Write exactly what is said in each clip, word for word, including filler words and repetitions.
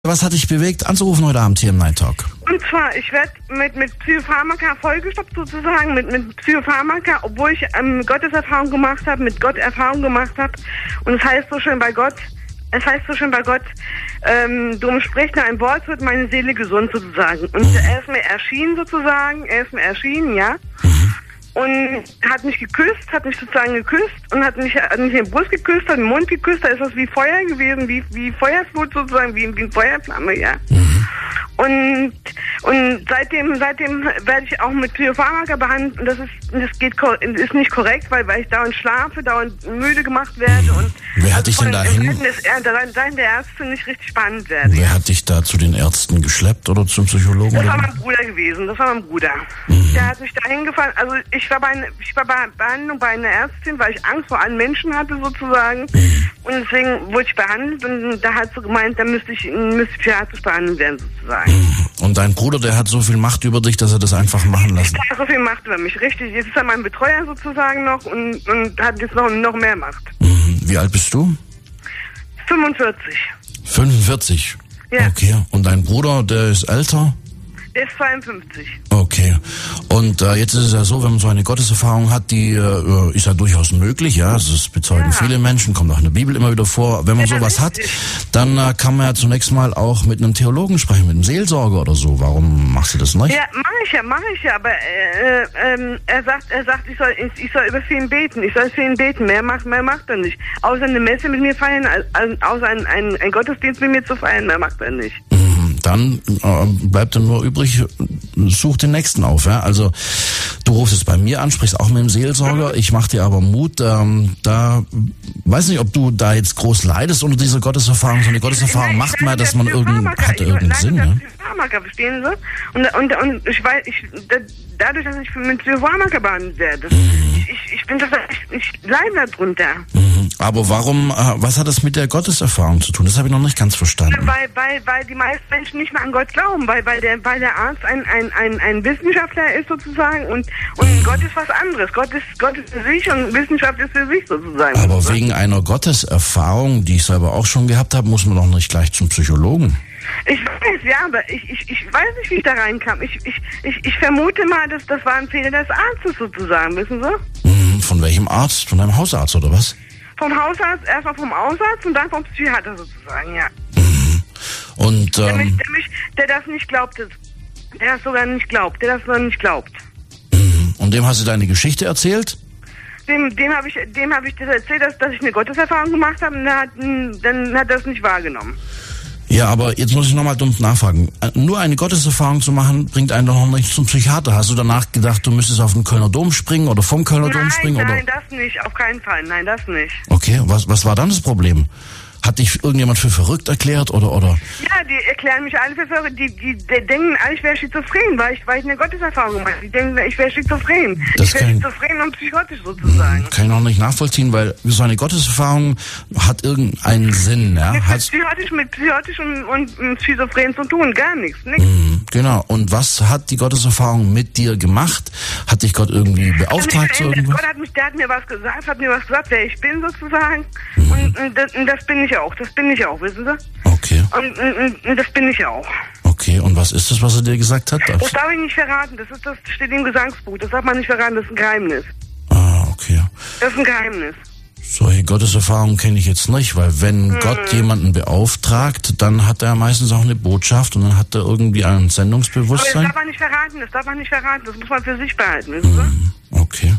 Was hat dich bewegt, anzurufen heute Abend hier im Night Talk? Und zwar, ich werde mit, mit Psychopharmaka vollgestopft sozusagen, mit, mit Psychopharmaka, obwohl ich ähm, Gotteserfahrung gemacht habe, mit Gott Erfahrung gemacht habe. Und es heißt so schön bei Gott, es heißt so schön bei Gott, ähm, drum spricht nur ein Wort, wird meine Seele gesund sozusagen. Und mhm. er ist mir erschienen sozusagen, er ist mir erschienen, ja. Mhm. Und hat mich geküsst, hat mich sozusagen geküsst und hat mich, hat mich in den Brust geküsst, hat den Mund geküsst, da ist das wie Feuer gewesen, wie, wie Feuerflut sozusagen, wie, wie eine Feuerflamme, ja. Mhm. Und, und seitdem, seitdem werde ich auch mit Psychopharmaka behandelt und das ist, das geht, ist nicht korrekt, weil, weil ich dauernd schlafe, dauernd müde gemacht werde und. Wer hat dich denn dahin? Seiten der Ärzte nicht richtig spannend werden. Wer hat dich da zu den Ärzten geschleppt oder zum Psychologen? Das war mein Bruder gewesen, das war mein Bruder. Mhm. Der hat mich dahin gefahren, also ich war bei, ich war bei Behandlung bei einer Ärztin, weil ich Angst vor allen Menschen hatte sozusagen. Mhm. Und deswegen wurde ich behandelt und da hat sie gemeint, da müsste ich, müsste ich psychiatrisch behandelt werden sozusagen. Und dein Bruder, der hat so viel Macht über dich, dass er das einfach machen lassen? Der hat so viel Macht über mich, richtig. Jetzt ist er mein Betreuer sozusagen noch und, und hat jetzt noch, noch mehr Macht. Mhm. Wie alt bist du? fünfundvierzig. fünfundvierzig? Ja. Okay. Und dein Bruder, der ist älter? Der ist zweiundfünfzig. Okay. Und äh, jetzt ist es ja so, wenn man so eine Gotteserfahrung hat, die äh, ist ja durchaus möglich, ja. Also das bezeugen ja. viele Menschen, kommt auch in der Bibel immer wieder vor. Wenn man ja, sowas hat, dann äh, kann man ja zunächst mal auch mit einem Theologen sprechen, mit einem Seelsorger oder so. Warum machst du das nicht? Ja, mache ich ja, mache ich ja. Aber äh, äh, er sagt, er sagt, ich soll, ich, ich soll über für ihn beten. Ich soll für ihn beten. Mehr macht, mehr macht er nicht. Außer eine Messe mit mir feiern, also, außer ein, ein, ein Gottesdienst mit mir zu feiern, mehr macht er nicht. Dann äh, bleibt dann nur übrig, such den nächsten auf. Ja? Also du rufst es bei mir an, sprichst auch mit dem Seelsorger. Ich mache dir aber Mut. Ähm, da weiß nicht, ob du da jetzt groß leidest unter dieser Gotteserfahrung. So eine Gotteserfahrung macht man, dass man irgend, hat irgendeinen Sinn. Ja? Psychopharmaka, verstehen Sie? Und, und, und ich weiß, ich, dadurch, dass ich mit Psychopharmaka behandelt werde, ich, ich, ich bin das, ich, ich leide darunter. Mhm. Aber warum, äh, was hat das mit der Gotteserfahrung zu tun? Das habe ich noch nicht ganz verstanden. Weil, weil, weil die meisten Menschen nicht mehr an Gott glauben, weil, weil, der, weil der Arzt ein, ein, ein, ein Wissenschaftler ist sozusagen und, und Gott ist was anderes. Gott ist, Gott ist für sich und Wissenschaft ist für sich sozusagen. Aber oder? Wegen einer Gotteserfahrung, die ich selber auch schon gehabt habe, muss man doch nicht gleich zum Psychologen. Ich weiß, ja, aber ich, ich, ich weiß nicht, wie ich da reinkam. Ich, ich, ich, ich vermute mal, dass das war ein Fehler des Arztes sozusagen, wissen Sie? Von welchem Arzt? Von deinem Hausarzt oder was? Vom Hausarzt, erstmal vom Hausarzt und dann vom Psychiater sozusagen, ja. Mhm. Und, ähm, der, mich, der, mich, der das nicht glaubt, der das sogar nicht glaubt, der das sogar nicht glaubt. Mhm. Und dem hast du deine Geschichte erzählt? Dem, dem habe ich, dem habe ich das erzählt, dass, dass ich eine Gotteserfahrung gemacht habe und dann hat, dann hat er das nicht wahrgenommen. Ja, aber jetzt muss ich nochmal dumm nachfragen. Nur eine Gotteserfahrung zu machen, bringt einen doch noch nicht zum Psychiater. Hast du danach gedacht, du müsstest auf den Kölner Dom springen oder vom Kölner nein, Dom springen? Nein, oder? nein, das nicht, auf keinen Fall, nein, das nicht. Okay, was, was war dann das Problem? Hat dich irgendjemand für verrückt erklärt oder oder? Ja, die erklären mich alle für verrückt. Die, die, die denken, ich wäre schizophren, weil ich, weil ich eine Gotteserfahrung gemacht habe. Die denken, ich wäre schizophren. Das ich wäre schizophren und psychotisch sozusagen. Kann ich noch nicht nachvollziehen, weil so eine Gotteserfahrung hat irgendeinen Sinn. Ja? Mit psychotisch, mit psychotisch und, und, und schizophren zu tun, gar nichts. nichts. Mhm, genau. Und was hat die Gotteserfahrung mit dir gemacht? Hat dich Gott irgendwie beauftragt zu irgendwas? Gott hat mich, der hat mir was gesagt, hat mir was gesagt, wer ich bin sozusagen. Mhm. Und, und, das, und das bin ich auch, das bin ich auch, wissen Sie? Okay. Und, und, und das bin ich auch. Okay, und was ist das, was er dir gesagt hat? Das darf ich nicht verraten, das ist das steht im Gesangsbuch, das darf man nicht verraten, das ist ein Geheimnis. Ah, okay. Das ist ein Geheimnis. Solche Gotteserfahrungen kenne ich jetzt nicht, weil wenn mhm. Gott jemanden beauftragt, dann hat er meistens auch eine Botschaft und dann hat er irgendwie ein Sendungsbewusstsein. Aber das darf man nicht verraten, das darf man nicht verraten, das muss man für sich behalten, wissen Sie? Mhm. Okay.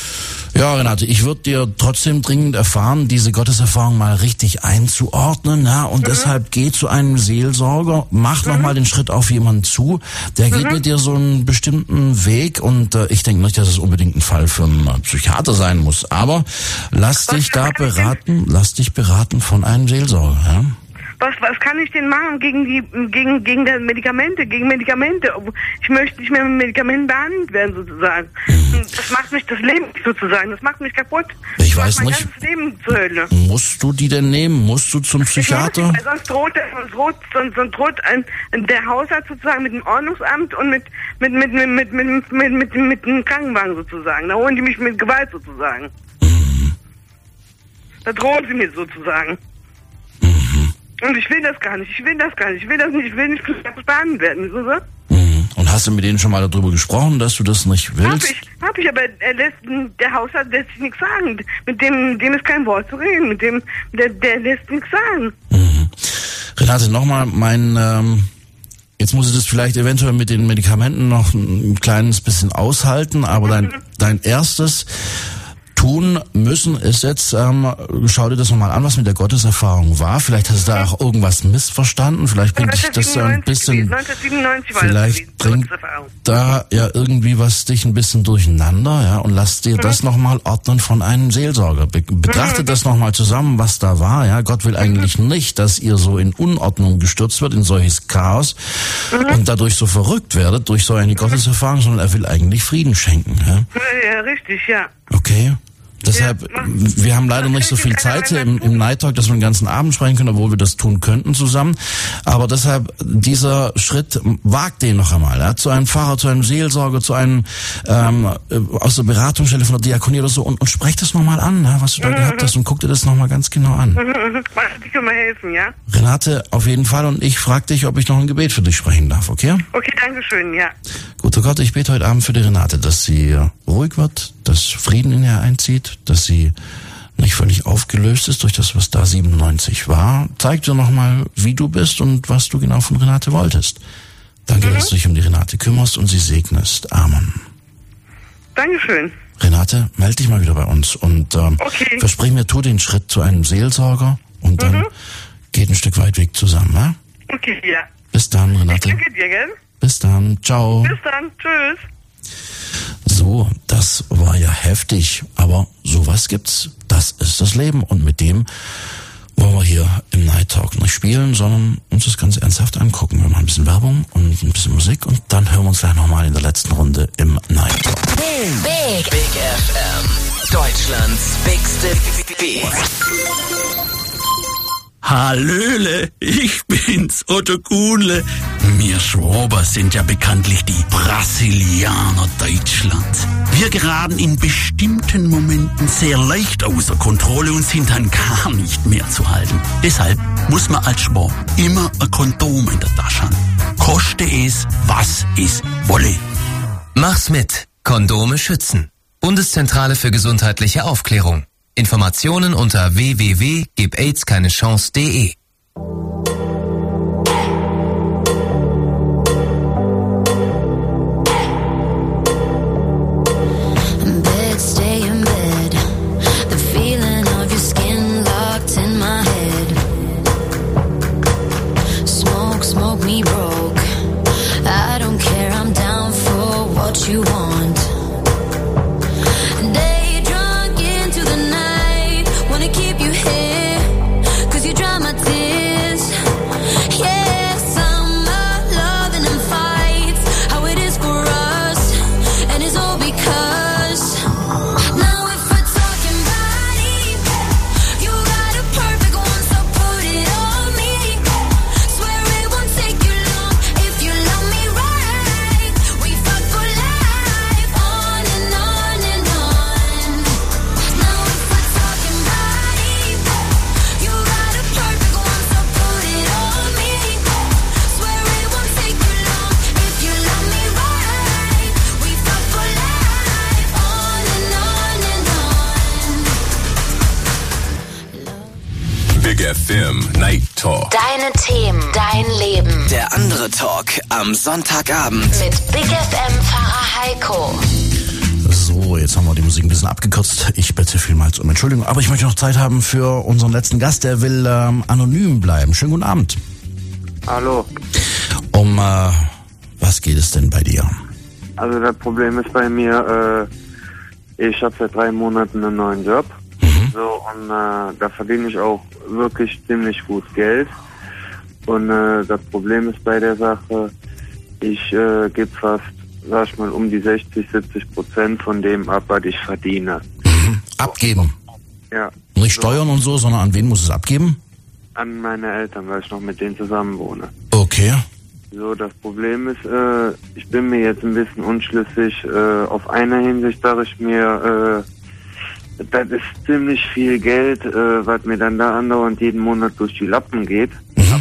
Ja, Renate, ich würde dir trotzdem dringend erfahren, diese Gotteserfahrung mal richtig einzuordnen, ja, und mhm. deshalb geh zu einem Seelsorger, mach mhm. nochmal den Schritt auf jemanden zu, der mhm. geht mit dir so einen bestimmten Weg und äh, ich denke nicht, dass es unbedingt ein Fall für einen Psychiater sein muss, aber lass dich da beraten, lass dich beraten von einem Seelsorger, ja. Was, was kann ich denn machen gegen die, gegen, gegen die Medikamente, gegen Medikamente? Ich möchte nicht mehr mit Medikamenten behandelt werden, sozusagen. Das macht mich das Leben sozusagen, das macht mich kaputt. Ich das weiß macht mein nicht. ganzes Leben zur Hölle. Musst du die denn nehmen? Musst du zum Psychiater? Nicht, sonst droht, sonst droht, sonst, sonst droht ein, der Hausarzt sozusagen mit dem Ordnungsamt und mit, mit, mit, mit, mit, mit, mit, mit, mit, mit dem Krankenwagen sozusagen. Da holen die mich mit Gewalt sozusagen. Mhm. Da drohen sie mir sozusagen. Mhm. Und ich will das gar nicht, ich will das gar nicht, ich will das nicht, ich will nicht behandelt werden, so, so? Mhm. Und hast du mit denen schon mal darüber gesprochen, dass du das nicht willst? Hab ich, hab ich, aber er lässt, der Hausarzt lässt sich nichts sagen. Mit dem, mit dem ist kein Wort zu reden, mit dem, der, der lässt nichts sagen. Mhm. Renate, nochmal mein, ähm, jetzt muss ich das vielleicht eventuell mit den Medikamenten noch ein kleines bisschen aushalten, aber dein, dein erstes tun müssen ist jetzt, ähm, schau dir das nochmal an, was mit der Gotteserfahrung war. Vielleicht hast du da auch irgendwas missverstanden. Vielleicht bringt dich das so ein bisschen, neunzehnhundertsiebenundneunzig war vielleicht das bringt da ja irgendwie was dich ein bisschen durcheinander, ja, und lass dir mhm. das nochmal ordnen von einem Seelsorger. Be- betrachte mhm. das nochmal zusammen, was da war, ja. Gott will eigentlich mhm. nicht, dass ihr so in Unordnung gestürzt wird, in solches Chaos mhm. und dadurch so verrückt werdet durch so eine mhm. Gotteserfahrung, sondern er will eigentlich Frieden schenken, ja. Ja, ja, richtig, ja. Okay. Deshalb, ja, wir haben leider nicht so viel Zeit hier im, im Night Talk, dass wir den ganzen Abend sprechen können, obwohl wir das tun könnten zusammen. Aber deshalb, dieser Schritt, wagt den noch einmal, ja, zu einem Pfarrer, zu einem Seelsorger, zu einem, ähm, aus der Beratungsstelle von der Diakonie oder so, und, und sprech das nochmal an, ja, was du da mhm. gehabt hast, und guck dir das nochmal ganz genau an. Mhm. Die können mir helfen, ja? Renate, auf jeden Fall, und ich frage dich, ob ich noch ein Gebet für dich sprechen darf, okay? Okay, danke schön, ja. Guter Gott, ich bete heute Abend für die Renate, dass sie ruhig wird, dass Frieden in ihr einzieht, dass sie nicht völlig aufgelöst ist durch das, was da siebenundneunzig war. Zeig dir nochmal, wie du bist und was du genau von Renate wolltest. Danke, mhm. dass du dich um die Renate kümmerst und sie segnest. Amen. Dankeschön. Renate, melde dich mal wieder bei uns und ähm, okay. versprich mir, tu den Schritt zu einem Seelsorger und dann mhm. geht ein Stück weit Weg zusammen, ja? Okay, ja. Bis dann, Renate. Ich danke dir, gell? Bis dann, ciao. Bis dann, tschüss. So, das war ja heftig, aber sowas gibt's. Das ist das Leben, und mit dem wollen wir hier im Night Talk nicht spielen, sondern uns das ganz ernsthaft angucken. Wir machen ein bisschen Werbung und ein bisschen Musik und dann hören wir uns gleich nochmal in der letzten Runde im Night Talk. Big, Big, Big F M, Deutschlands bigste Beat. Hallöle, ich bin's, Otto Kuhnle. Wir Schwaber sind ja bekanntlich die Brasilianer Deutschlands. Wir geraten in bestimmten Momenten sehr leicht außer Kontrolle und sind dann gar nicht mehr zu halten. Deshalb muss man als Schwab immer ein Kondom in der Tasche haben. Koste es, was es wolle. Mach's mit. Kondome schützen. Bundeszentrale für gesundheitliche Aufklärung. Informationen unter w w w punkt gib aids keine chance punkt de. You want day drunk into the night, wanna keep you here, cause you dry my tears. Yeah, summer, loving and fights, how it is for us, and it's all because now if we're talking body, you got a perfect one, so put it on me. Swear it won't take you long if you love me right. We fuck for life. Big F M Night Talk. Deine Themen, dein Leben. Der andere Talk am Sonntagabend. Mit Big F M-Pfarrer Heiko. So, jetzt haben wir die Musik ein bisschen abgekürzt. Ich bitte vielmals um Entschuldigung, aber ich möchte noch Zeit haben für unseren letzten Gast, der will ähm, anonym bleiben. Schönen guten Abend. Hallo. Um äh, was geht es denn bei dir? Also das Problem ist bei mir, äh, ich habe seit drei Monaten einen neuen Job. Mhm. So, und äh, da verdiene ich auch wirklich ziemlich gut Geld. Und äh, das Problem ist bei der Sache, ich äh, gebe fast, sag ich mal, um die sechzig, siebzig Prozent von dem ab, was ich verdiene. Mhm. Abgeben? Ja. Nicht Steuern und so, sondern an wen muss es abgeben? An meine Eltern, weil ich noch mit denen zusammen wohne. Okay. So, das Problem ist, äh, ich bin mir jetzt ein bisschen unschlüssig. Äh, auf einer Hinsicht sage ich mir, äh, das ist ziemlich viel Geld, äh, was mir dann da andauernd jeden Monat durch die Lappen geht.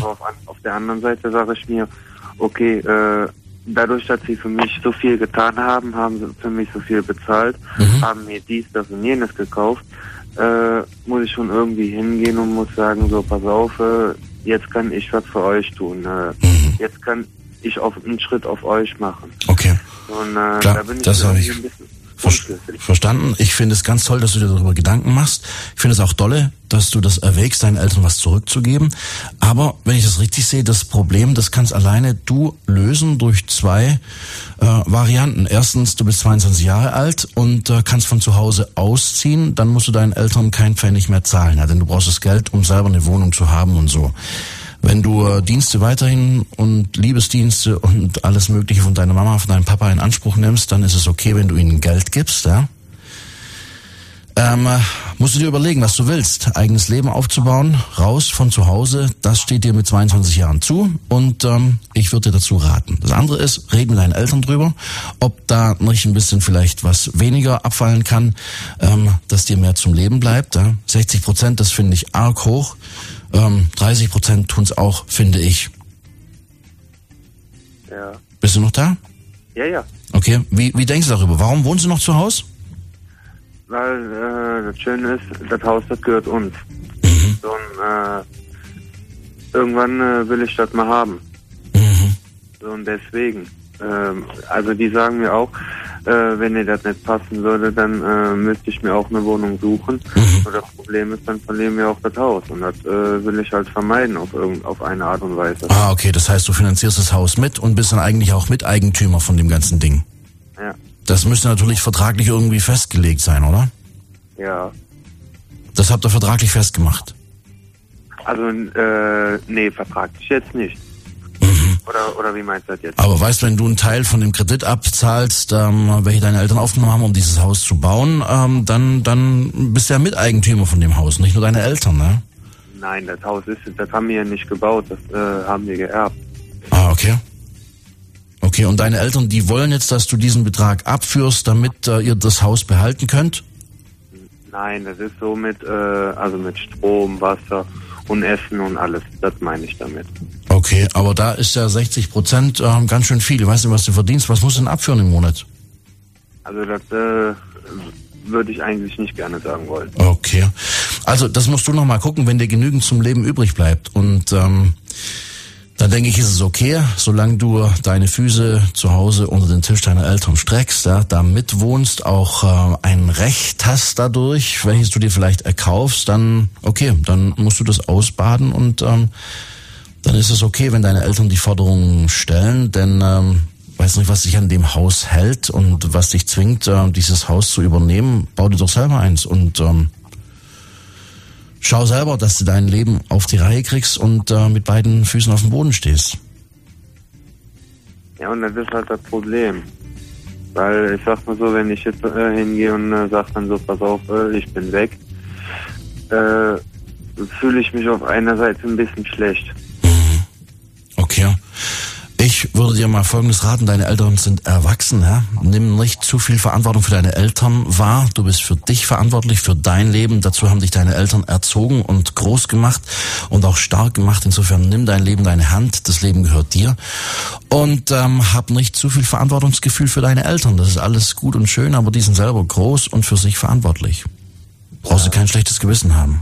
Aber auf, an, auf der anderen Seite sage ich mir, okay, äh, dadurch, dass sie für mich so viel getan haben, haben sie für mich so viel bezahlt, mhm. haben mir dies, das und jenes gekauft, äh, muss ich schon irgendwie hingehen und muss sagen, so, pass auf, äh, jetzt kann ich was für euch tun. Äh, mhm. Jetzt kann ich auf einen Schritt auf euch machen. Okay. Und äh, Klar, da bin ich, das habe ich ein bisschen ver verstanden. Ich finde es ganz toll, dass du dir darüber Gedanken machst. Ich finde es auch dolle, dass du das erwägst, deinen Eltern was zurückzugeben. Aber wenn ich das richtig sehe, das Problem, das kannst alleine du lösen durch zwei äh, Varianten. Erstens, du bist zweiundzwanzig Jahre alt und äh, kannst von zu Hause ausziehen. Dann musst du deinen Eltern keinen Pfennig mehr zahlen. Ja, denn du brauchst das Geld, um selber eine Wohnung zu haben und so. Wenn du äh, Dienste weiterhin und Liebesdienste und alles Mögliche von deiner Mama, von deinem Papa in Anspruch nimmst, dann ist es okay, wenn du ihnen Geld gibst, ja. Ähm, äh, musst du dir überlegen, was du willst. Eigenes Leben aufzubauen, raus von zu Hause, das steht dir mit zweiundzwanzig Jahren zu und ähm, ich würde dir dazu raten. Das andere ist, red mit deinen Eltern drüber, ob da nicht ein bisschen vielleicht was weniger abfallen kann, ähm, dass dir mehr zum Leben bleibt. Ja? sechzig Prozent, das finde ich arg hoch. Ähm, dreißig Prozent tun's auch, finde ich. Ja. Bist du noch da? Ja, ja. Okay, wie, wie denkst du darüber? Warum wohnst du noch zu Hause? Weil äh, das Schöne ist, das Haus, das gehört uns. Mhm. So, und, äh, irgendwann äh, will ich das mal haben. Mhm. So, und deswegen. Ähm, also die sagen mir auch, äh, wenn dir das nicht passen würde, dann äh, müsste ich mir auch eine Wohnung suchen. Mhm. Und das Problem ist, dann verlieren wir auch das Haus. Und das äh, will ich halt vermeiden auf irgend, auf eine Art und Weise. Ah, okay, das heißt, du finanzierst das Haus mit und bist dann eigentlich auch Miteigentümer von dem ganzen Ding. Ja. Das müsste natürlich vertraglich irgendwie festgelegt sein, oder? Ja. Das habt ihr vertraglich festgemacht? Also, äh, nee, vertraglich jetzt nicht. Mhm. Oder, oder wie meinst du das jetzt? Aber weißt du, wenn du einen Teil von dem Kredit abzahlst, ähm, welche deine Eltern aufgenommen haben, um dieses Haus zu bauen, ähm, dann, dann bist du ja Miteigentümer von dem Haus, nicht nur deine Eltern, ne? Nein, das Haus ist, das haben wir ja nicht gebaut, das äh, haben wir geerbt. Ah, okay. Okay, und deine Eltern, die wollen jetzt, dass du diesen Betrag abführst, damit äh, ihr das Haus behalten könnt? Nein, das ist so mit, äh, also mit Strom, Wasser und Essen und alles. Das meine ich damit. Okay, aber da ist ja sechzig Prozent äh, ganz schön viel. Ich weiß nicht, was du verdienst. Was musst du denn abführen im Monat? Also das äh, würde ich eigentlich nicht gerne sagen wollen. Okay, also das musst du noch mal gucken, wenn dir genügend zum Leben übrig bleibt. Und ähm, dann denke ich, ist es okay, solange du deine Füße zu Hause unter den Tisch deiner Eltern streckst, ja, da mitwohnst, auch äh, ein Recht hast dadurch, welches du dir vielleicht erkaufst, dann okay, dann musst du das ausbaden und ähm, dann ist es okay, wenn deine Eltern die Forderungen stellen, denn ähm, weiß nicht, was dich an dem Haus hält und was dich zwingt, äh, dieses Haus zu übernehmen, bau dir doch selber eins und ähm, schau selber, dass du dein Leben auf die Reihe kriegst und äh, mit beiden Füßen auf dem Boden stehst. Ja, und das ist halt das Problem. Weil ich sag mal so, wenn ich jetzt äh, hingehe und äh, sag dann so, pass auf, äh, ich bin weg, äh, fühle ich mich auf einer Seite ein bisschen schlecht. Okay. Ich würde dir mal Folgendes raten, deine Eltern sind erwachsen, ja? Nimm nicht zu viel Verantwortung für deine Eltern wahr. Du bist für dich verantwortlich, für dein Leben. Dazu haben dich deine Eltern erzogen und groß gemacht und auch stark gemacht. Insofern nimm dein Leben in deine Hand, das Leben gehört dir. Und ähm, hab nicht zu viel Verantwortungsgefühl für deine Eltern. Das ist alles gut und schön, aber die sind selber groß und für sich verantwortlich. Brauchst du kein schlechtes Gewissen haben.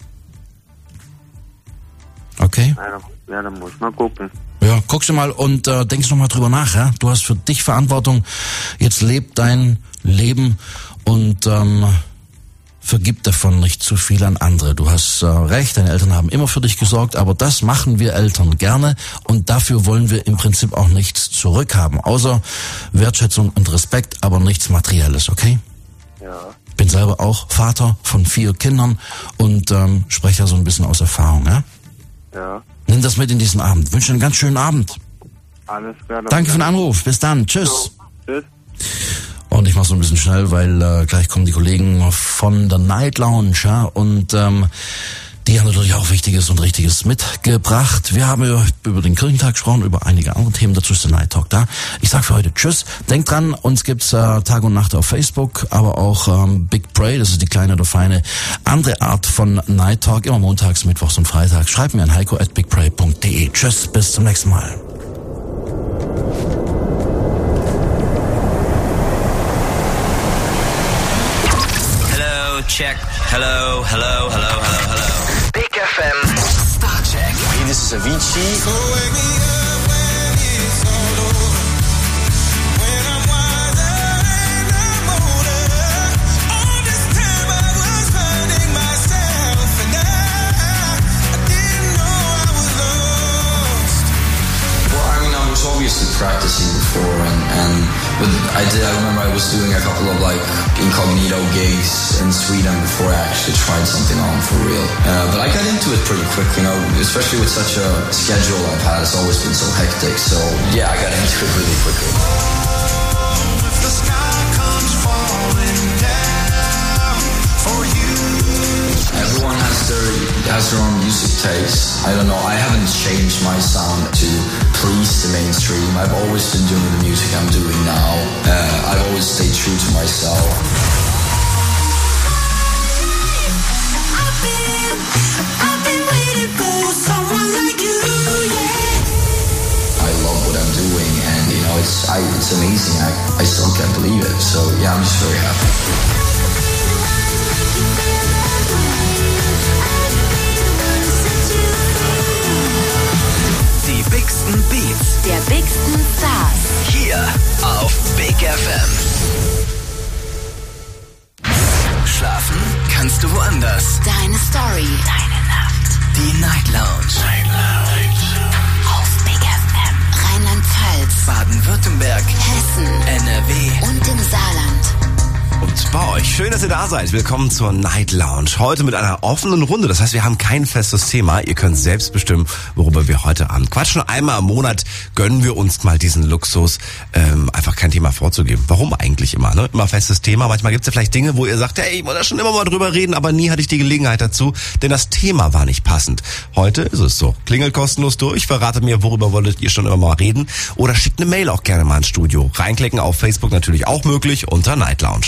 Okay? Ja, dann, ja, dann muss ich mal gucken. Ja, guckst du mal und äh, denkst noch mal drüber nach, ja? Du hast für dich Verantwortung. Jetzt leb dein Leben und ähm, vergib davon nicht zu viel an andere. Du hast äh, recht, deine Eltern haben immer für dich gesorgt, aber das machen wir Eltern gerne und dafür wollen wir im Prinzip auch nichts zurückhaben, außer Wertschätzung und Respekt, aber nichts Materielles, okay? Ja. Bin selber auch Vater von vier Kindern und ähm, spreche da so ein bisschen aus Erfahrung, ja? Ja. Nimm das mit in diesen Abend. Ich wünsche dir einen ganz schönen Abend. Alles klar. Danke für den Anruf. Bis dann. Tschüss. So, tschüss. Und ich mache so ein bisschen schnell, weil äh, gleich kommen die Kollegen von der Night Lounge, ja, und ähm, Die haben natürlich auch Wichtiges und Richtiges mitgebracht. Wir haben über, über den Kirchentag gesprochen, über einige andere Themen. Dazu ist der Night Talk da. Ich sag für heute Tschüss. Denkt dran, uns gibt's äh, Tag und Nacht auf Facebook, aber auch ähm, Big Pray, das ist die kleine oder feine andere Art von Night Talk, immer montags, mittwochs und freitags. Schreibt mir an heiko at bigpray punkt de. Tschüss, bis zum nächsten Mal. Check. Hello, hello, hello, hello, hello. Big F M. Star Check. Hey, this is Avicii. So wake me up when it's all over. When I'm wiser and I'm older. All this time I was finding myself and I, I didn't know I was lost. Well, I mean, I was obviously practicing before and, and but I did, I remember I was doing a couple of like incognito gigs in Sweden before I actually tried something on for real. Uh, but I got into it pretty quick, you know, especially with such a schedule I've had. It's always been so hectic. So yeah, I got into it really quickly. Oh, if the sky comes falling down for you. Everyone has their has their own music taste. I don't know. I haven't changed my sound to please the mainstream. I've always been doing the music I'm doing now. Uh, I've always stayed true to myself. I've been, I've been waiting for someone like you, yeah. I love what I'm doing, and you know, it's I, it's amazing. I, I still can't believe it. So yeah, I'm just very happy. Die bigsten Beats. Der bigsten Stars. Hier auf Big F M. Schlafen kannst du woanders. Deine Story. Deine Nacht. Die Night Lounge. Night Lounge. Auf Big F M. Rheinland-Pfalz. Baden-Württemberg. Hessen. N R W. Und im Saarland. Und bei euch, schön, dass ihr da seid. Willkommen zur Night Lounge. Heute mit einer offenen Runde. Das heißt, wir haben kein festes Thema. Ihr könnt selbst bestimmen, worüber wir heute Abend quatschen. Einmal im Monat gönnen wir uns mal diesen Luxus, ähm, einfach kein Thema vorzugeben. Warum eigentlich immer? Ne? Immer festes Thema. Manchmal gibt es ja vielleicht Dinge, wo ihr sagt, hey, ich wollte da schon immer mal drüber reden, aber nie hatte ich die Gelegenheit dazu, denn das Thema war nicht passend. Heute ist es so. Klingelt kostenlos durch, verratet mir, worüber wolltet ihr schon immer mal reden, oder schickt eine Mail auch gerne mal ins Studio. Reinklicken auf Facebook natürlich auch möglich unter Night Lounge.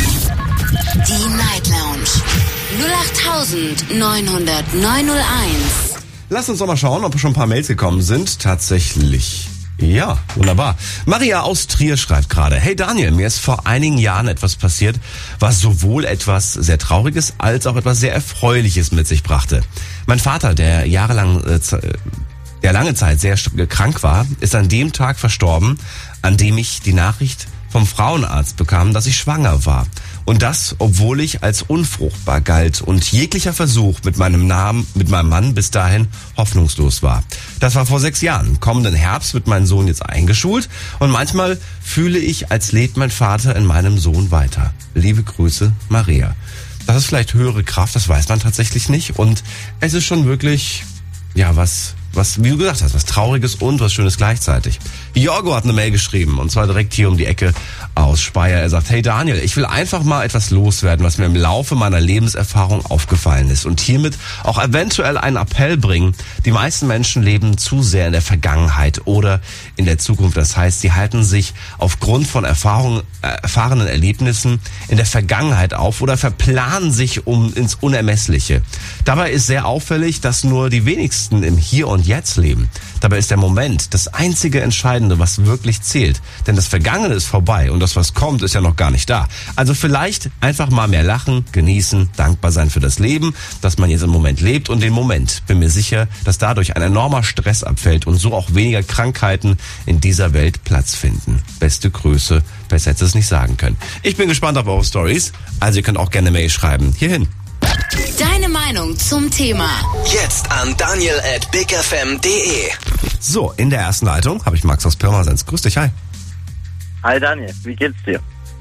Die Night Lounge. null acht neun null null neun null eins. Lasst uns doch mal schauen, ob schon ein paar Mails gekommen sind. Tatsächlich. Ja, wunderbar. Maria aus Trier schreibt gerade: Hey Daniel, mir ist vor einigen Jahren etwas passiert, was sowohl etwas sehr Trauriges als auch etwas sehr Erfreuliches mit sich brachte. Mein Vater, der jahrelang, äh, der lange Zeit sehr krank war, ist an dem Tag verstorben, an dem ich die Nachricht vom Frauenarzt bekam, dass ich schwanger war. Und das, obwohl ich als unfruchtbar galt und jeglicher Versuch mit meinem Namen, mit meinem Mann bis dahin hoffnungslos war. Das war vor sechs Jahren. Kommenden Herbst wird mein Sohn jetzt eingeschult und manchmal fühle ich, als lebt mein Vater in meinem Sohn weiter. Liebe Grüße, Maria. Das ist vielleicht höhere Kraft, das weiß man tatsächlich nicht. Und es ist schon wirklich, ja, was... was, wie du gesagt hast, was Trauriges und was Schönes gleichzeitig. Jorgo hat eine Mail geschrieben, und zwar direkt hier um die Ecke aus Speyer. Er sagt: Hey Daniel, ich will einfach mal etwas loswerden, was mir im Laufe meiner Lebenserfahrung aufgefallen ist, und hiermit auch eventuell einen Appell bringen. Die meisten Menschen leben zu sehr in der Vergangenheit oder in der Zukunft. Das heißt, sie halten sich aufgrund von Erfahrungen, äh, erfahrenen Erlebnissen in der Vergangenheit auf oder verplanen sich um ins Unermessliche. Dabei ist sehr auffällig, dass nur die wenigsten im Hier und Jetzt leben. Dabei ist der Moment das einzige Entscheidende, was wirklich zählt. Denn das Vergangene ist vorbei und das, was kommt, ist ja noch gar nicht da. Also vielleicht einfach mal mehr lachen, genießen, dankbar sein für das Leben, dass man jetzt im Moment lebt und den Moment. Bin mir sicher, dass dadurch ein enormer Stress abfällt und so auch weniger Krankheiten in dieser Welt Platz finden. Beste Grüße, besser hätte es nicht sagen können. Ich bin gespannt auf eure Stories, also ihr könnt auch gerne Mail schreiben. Hierhin. Deine Meinung zum Thema. Jetzt an daniel at bigfm punkt de. So, in der ersten Leitung habe ich Max aus Pirmasens. Grüß dich, hi. Hi Daniel, wie geht's dir?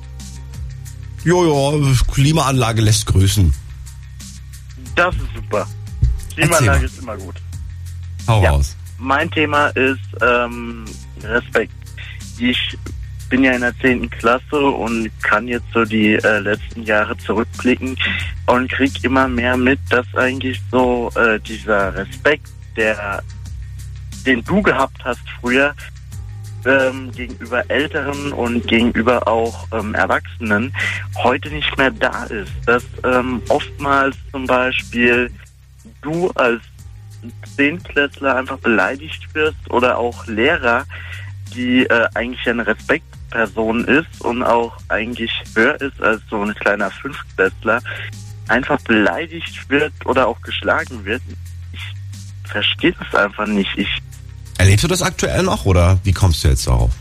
Jojo, Klimaanlage lässt grüßen. Das ist super. Klimaanlage ist immer gut. Hau ja, raus. Mein Thema ist ähm, Respekt. Ich bin ja in der zehnten Klasse und kann jetzt so die äh, letzten Jahre zurückblicken und krieg immer mehr mit, dass eigentlich so äh, dieser Respekt, der, den du gehabt hast früher, ähm, gegenüber Älteren und gegenüber auch ähm, Erwachsenen heute nicht mehr da ist. Dass ähm, oftmals zum Beispiel du als Zehntklässler einfach beleidigt wirst oder auch Lehrer, die äh, eigentlich eine Respektperson ist und auch eigentlich höher ist als so ein kleiner Fünftklässler, einfach beleidigt wird oder auch geschlagen wird. Ich verstehe das einfach nicht. Ich Erlebst du das aktuell noch oder wie kommst du jetzt darauf?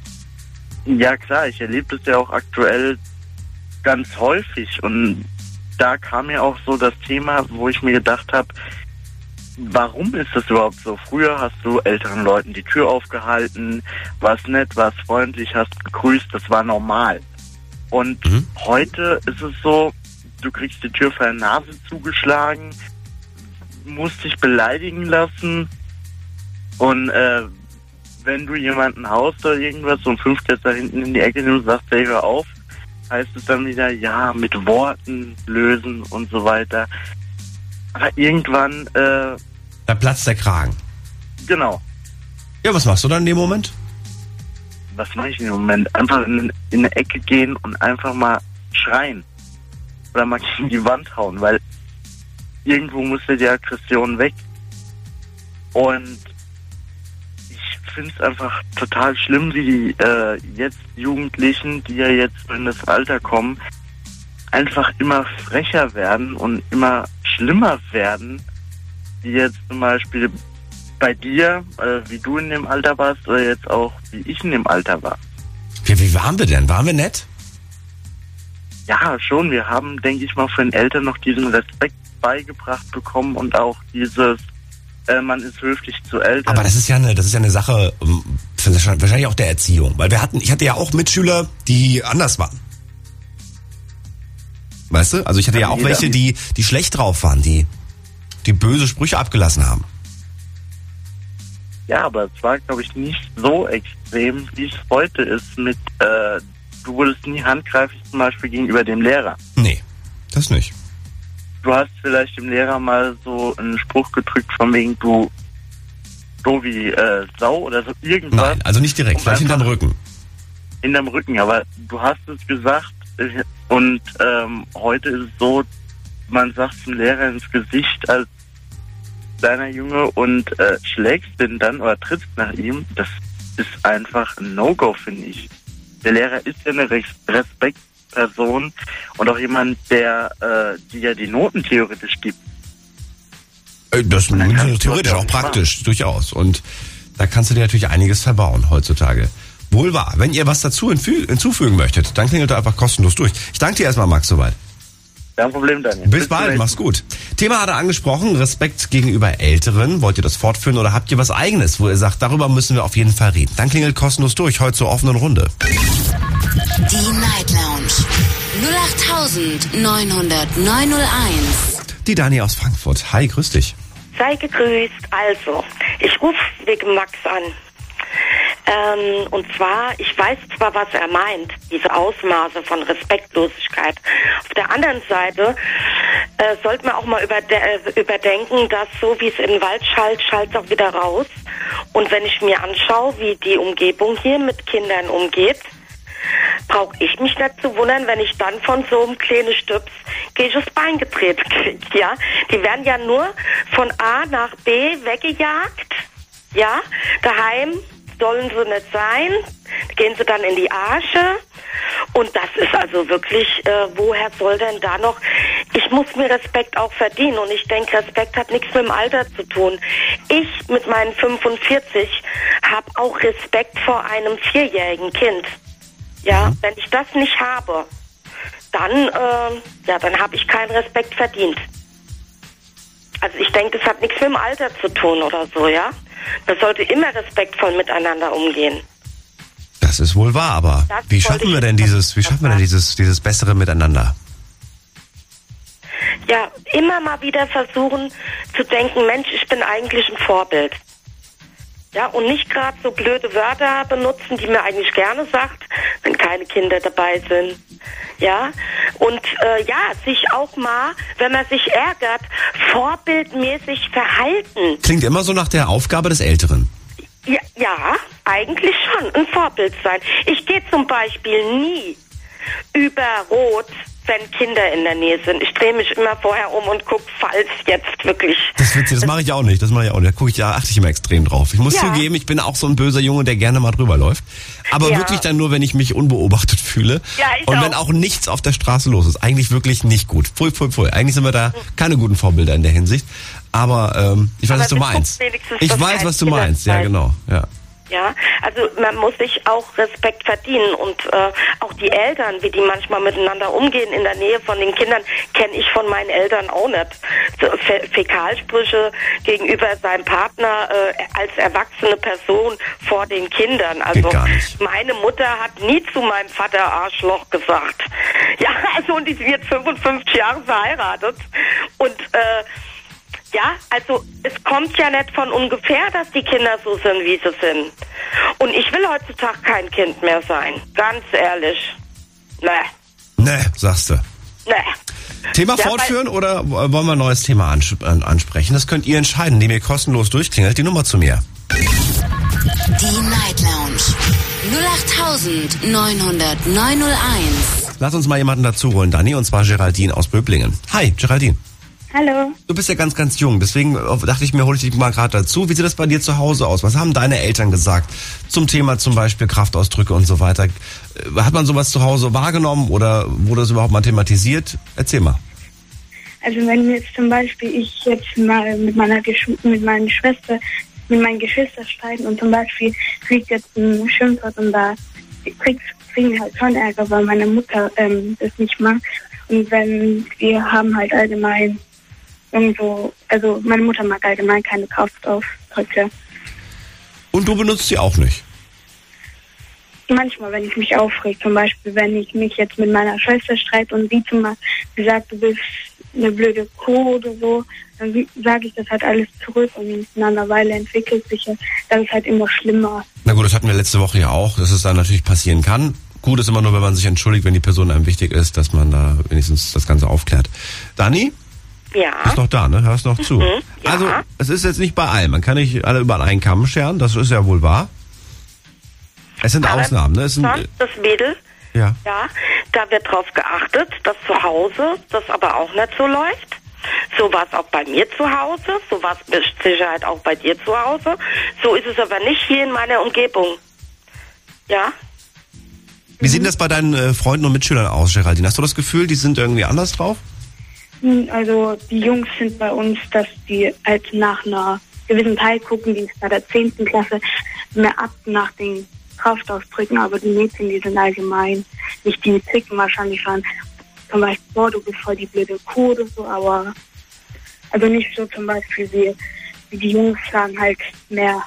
Ja klar, ich erlebe das ja auch aktuell ganz häufig und da kam ja auch so das Thema, wo ich mir gedacht habe, warum ist das überhaupt so? Früher hast du älteren Leuten die Tür aufgehalten, warst nett, warst freundlich, hast gegrüßt, das war normal. Und mhm. heute ist es so, du kriegst die Tür vor der Nase zugeschlagen, musst dich beleidigen lassen und äh, wenn du jemanden haust oder irgendwas, so ein Fünftklässler hinten in die Ecke nimmst, sagst, hey, hör auf, heißt es dann wieder, ja, mit Worten lösen und so weiter. Aber irgendwann... Äh, da platzt der Kragen. Genau. Ja, was machst du dann in dem Moment? Was mache ich in dem Moment? Einfach in, in eine Ecke gehen und einfach mal schreien. Oder mal gegen die Wand hauen, weil irgendwo muss ja die Aggression weg. Und ich finde es einfach total schlimm, wie die äh, jetzt Jugendlichen, die ja jetzt in das Alter kommen, einfach immer frecher werden und immer schlimmer werden, wie jetzt zum Beispiel bei dir, äh, wie du in dem Alter warst, oder jetzt auch, wie ich in dem Alter war. Wie, wie waren wir denn? Waren wir nett? Ja, schon. Wir haben, denke ich mal, von den Eltern noch diesen Respekt beigebracht bekommen und auch dieses, äh, man ist höflich zu Eltern. Aber das ist ja eine, das ist ja eine Sache, wahrscheinlich auch der Erziehung, weil wir hatten, ich hatte ja auch Mitschüler, die anders waren. Weißt du? Also ich hatte ja auch welche, die, die schlecht drauf waren, die, die böse Sprüche abgelassen haben. Ja, aber es war, glaube ich, nicht so extrem, wie es heute ist mit, äh, du wurdest nie handgreiflich zum Beispiel gegenüber dem Lehrer. Nee, das nicht. Du hast vielleicht dem Lehrer mal so einen Spruch gedrückt von wegen du, so wie äh, Sau oder so irgendwas. Nein, also nicht direkt, vielleicht hinterm Rücken. Hinterm Rücken, aber du hast es gesagt und ähm, heute ist es so, man sagt zum Lehrer ins Gesicht als kleiner Junge und äh, schlägst den dann oder trittst nach ihm. Das ist einfach ein No-Go, finde ich. Der Lehrer ist ja eine Respektperson und auch jemand, der äh, die ja die Noten theoretisch gibt. Das ist theoretisch auch praktisch, machen. Durchaus. Und da kannst du dir natürlich einiges verbauen heutzutage. Wohl wahr. Wenn ihr was dazu hinzufügen möchtet, dann klingelt ihr einfach kostenlos durch. Ich danke dir erstmal, Max, soweit. Kein Problem, Daniel. Bis, Bis bald, mach's gut. Thema hat er angesprochen, Respekt gegenüber Älteren. Wollt ihr das fortführen oder habt ihr was Eigenes, wo ihr sagt, darüber müssen wir auf jeden Fall reden? Dann klingelt kostenlos durch, heute zur offenen Runde. Die Night Lounge null acht neun null null neun null eins. Die Dani aus Frankfurt. Hi, grüß dich. Sei gegrüßt. Also, ich rufe wegen Max an. Ähm, und zwar, ich weiß zwar, was er meint, diese Ausmaße von Respektlosigkeit. Auf der anderen Seite äh, sollte man auch mal überde- äh, überdenken, dass so wie es im Wald schallt, schallt es auch wieder raus. Und wenn ich mir anschaue, wie die Umgebung hier mit Kindern umgeht, brauche ich mich nicht zu wundern, wenn ich dann von so einem kleinen Stüps gegen das Bein gedreht kriege. Ja? Die werden ja nur von A nach B weggejagt. Ja, daheim sollen sie nicht sein, gehen sie dann in die Arche und das ist also wirklich, äh, woher soll denn da noch, ich muss mir Respekt auch verdienen und ich denke, Respekt hat nichts mit dem Alter zu tun. Ich mit meinen fünfundvierzig habe auch Respekt vor einem vierjährigen Kind. Ja, mhm. Wenn ich das nicht habe, dann, äh, ja, dann habe ich keinen Respekt verdient. Also ich denke, das hat nichts mit dem Alter zu tun oder so, ja. Man sollte immer respektvoll miteinander umgehen. Das ist wohl wahr, aber das wie schaffen wir denn dieses, wie schaffen wir denn dieses, dieses bessere Miteinander? Ja, immer mal wieder versuchen zu denken, Mensch, ich bin eigentlich ein Vorbild. Ja, und nicht gerade so blöde Wörter benutzen, die man eigentlich gerne sagt, wenn keine Kinder dabei sind. Ja, und äh, ja, sich auch mal, wenn man sich ärgert, vorbildmäßig verhalten. Klingt immer so nach der Aufgabe des Älteren. Ja, ja, eigentlich schon, ein Vorbild sein. Ich gehe zum Beispiel nie über Rot, wenn Kinder in der Nähe sind. Ich drehe mich immer vorher um und gucke, falls jetzt wirklich... Das ist witzig, das mache ich auch nicht, das mache ich auch nicht. Da gucke ich, ja, achte ich immer extrem drauf. Ich muss Ja. zugeben, ich bin auch so ein böser Junge, der gerne mal drüber läuft. Aber Ja. wirklich dann nur, wenn ich mich unbeobachtet fühle. Ja, ich und auch. wenn auch nichts auf der Straße los ist. Eigentlich wirklich nicht gut. Pfui, pfui, pfui. Eigentlich sind wir da keine guten Vorbilder in der Hinsicht. Aber ähm, ich weiß, Aber was du wir meinst. gucken wenigstens, Ich dass weiß, kein was du Kinder meinst. Ja, sein. genau. Ja. Ja, also man muss sich auch Respekt verdienen und äh, auch die Eltern, wie die manchmal miteinander umgehen in der Nähe von den Kindern, kenne ich von meinen Eltern auch nicht. So, Fä- Fäkalsprüche gegenüber seinem Partner äh, als erwachsene Person vor den Kindern. Also Geht gar nicht. meine Mutter hat nie zu meinem Vater Arschloch gesagt. Ja, also und die sind jetzt fünfundfünfzig Jahre verheiratet und äh, ja, also es kommt ja nicht von ungefähr, dass die Kinder so sind, wie sie sind. Und ich will heutzutage kein Kind mehr sein. Ganz ehrlich. Nee. Ne, sagst du. Nee. Thema Ja, fortführen oder wollen wir ein neues Thema ans- an- ansprechen? Das könnt ihr entscheiden, indem ihr kostenlos durchklingelt. Die Nummer zu mir. Die Night Lounge null acht neun null null neun null eins. Lass uns mal jemanden dazu holen, Dani, und zwar Geraldine aus Böblingen. Hi, Geraldine. Hallo. Du bist ja ganz, ganz jung, deswegen dachte ich mir, hole ich dich mal gerade dazu. Wie sieht das bei dir zu Hause aus? Was haben deine Eltern gesagt zum Thema zum Beispiel Kraftausdrücke und so weiter? Hat man sowas zu Hause wahrgenommen oder wurde das überhaupt mal thematisiert? Erzähl mal. Also wenn jetzt zum Beispiel ich jetzt mal mit meiner Gesch mit meiner Schwester, mit meinen Geschwistern streiten und zum Beispiel kriegt jetzt ein Schimpfwort und da kriegt kriegen wir halt schon Ärger, weil meine Mutter ähm, das nicht mag. Und wenn wir haben halt allgemein irgendwo, also meine Mutter mag allgemein keine Kraftausdrücke. Und du benutzt sie auch nicht? Manchmal, wenn ich mich aufreg, zum Beispiel, wenn ich mich jetzt mit meiner Schwester streite und sie zum Beispiel sagt, du bist eine blöde Kuh oder so, dann sage ich das halt alles zurück und nach einer Weile entwickelt sich das ist halt immer schlimmer. Na gut, das hatten wir letzte Woche ja auch, dass es dann natürlich passieren kann. Gut ist immer nur, wenn man sich entschuldigt, wenn die Person einem wichtig ist, dass man da wenigstens das Ganze aufklärt. Dani? Ja. Bist noch da, ne? Hörst noch zu. Mhm, ja. Also, es ist jetzt nicht bei allen. Man kann nicht alle über einen Kamm scheren, das ist ja wohl wahr. Es sind Aber Ausnahmen, ne? Es sind, sonst, das Mädel, ja. ja, da wird drauf geachtet, dass zu Hause das aber auch nicht so läuft. So war es auch bei mir zu Hause, so war es mit Sicherheit auch bei dir zu Hause. So ist es aber nicht hier in meiner Umgebung. Ja? Wie sieht denn das bei deinen äh, Freunden und Mitschülern aus, Geraldine? Hast du das Gefühl, die sind irgendwie anders drauf? Also die Jungs sind bei uns, dass die halt nach einer gewissen Zeit gucken, die ist bei der zehnten Klasse mehr ab nach den Kraftausdrücken, aber die Mädchen, die sind allgemein nicht, die zicken wahrscheinlich schon zum Beispiel, boah, du bist voll die blöde Kuh oder so, aber also nicht so zum Beispiel wie, wie die Jungs sagen halt mehr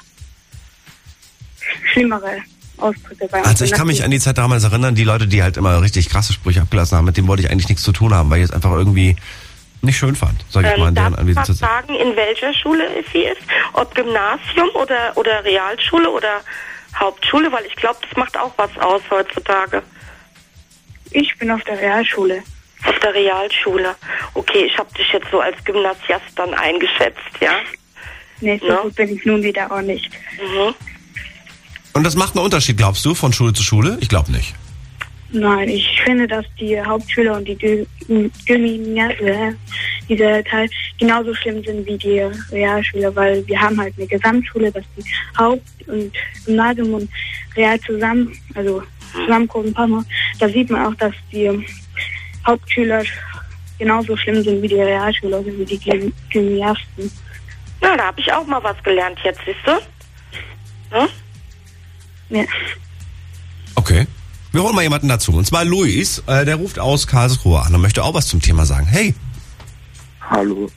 schlimmere Ausdrücke bei uns. Also ich kann mich an die Zeit damals erinnern, die Leute, die halt immer richtig krasse Sprüche abgelassen haben, mit denen wollte ich eigentlich nichts zu tun haben, weil ich es einfach irgendwie nicht schön fand, sag ich Ähm, mal. In deren darf ich mal Anwesenheit. sagen, in welcher Schule sie ist? Ob Gymnasium oder, oder Realschule oder Hauptschule? Weil ich glaube, das macht auch was aus heutzutage. Ich bin auf der Realschule. Auf der Realschule. Okay, ich habe dich jetzt so als Gymnasiast dann eingeschätzt, ja? Nee, so Ja. gut bin ich nun wieder auch nicht. Mhm. Und das macht einen Unterschied, glaubst du, von Schule zu Schule? Ich glaube nicht. Nein, ich finde, dass die Hauptschüler und die Gymnasien, diese Teil, genauso schlimm sind wie die Realschüler, weil wir haben halt eine Gesamtschule, dass die Haupt- und Gymnasium und Real zusammen, also zusammenkommen, Partner. Da sieht man auch, dass die Hauptschüler genauso schlimm sind wie die Realschüler, also wie die Gym- Gymnasiasten. Ja, da habe ich auch mal was gelernt jetzt, siehst du? Hm? Ja. Okay. Wir holen mal jemanden dazu. Und zwar Luis, äh, der ruft aus Karlsruhe an und möchte auch was zum Thema sagen. Hey. Hallo.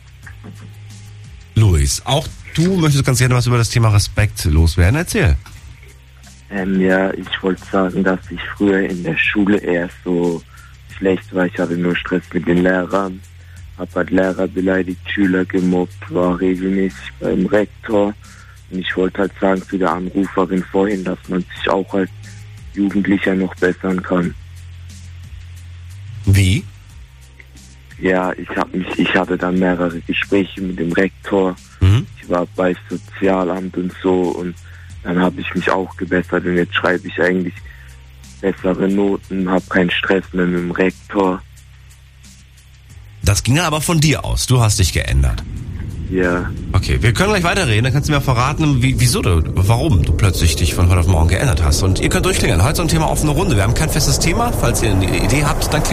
Luis, auch du möchtest ganz gerne was über das Thema Respekt loswerden. Erzähl. Ähm, ja, ich wollte sagen, dass ich früher in der Schule eher so schlecht war. Ich hatte nur Stress mit den Lehrern, hab halt Lehrer beleidigt, Schüler gemobbt, war regelmäßig beim Rektor Und ich wollte halt sagen zu der Anruferin vorhin, dass man sich auch als Jugendlicher noch bessern kann. Wie? Ja, ich hab mich, ich hatte dann mehrere Gespräche mit dem Rektor. Mhm. Ich war bei Sozialamt und so und dann habe ich mich auch gebessert und jetzt schreibe ich eigentlich bessere Noten, habe keinen Stress mehr mit dem Rektor. Das ging aber von dir aus. Du hast dich geändert. Ja. Okay, wir können gleich weiterreden. Dann kannst du mir verraten, wie, wieso du, warum du plötzlich dich von heute auf morgen geändert hast. Und ihr könnt durchklingeln. Heute zum Thema offene Runde. Wir haben kein festes Thema. Falls ihr eine Idee habt, dann klingt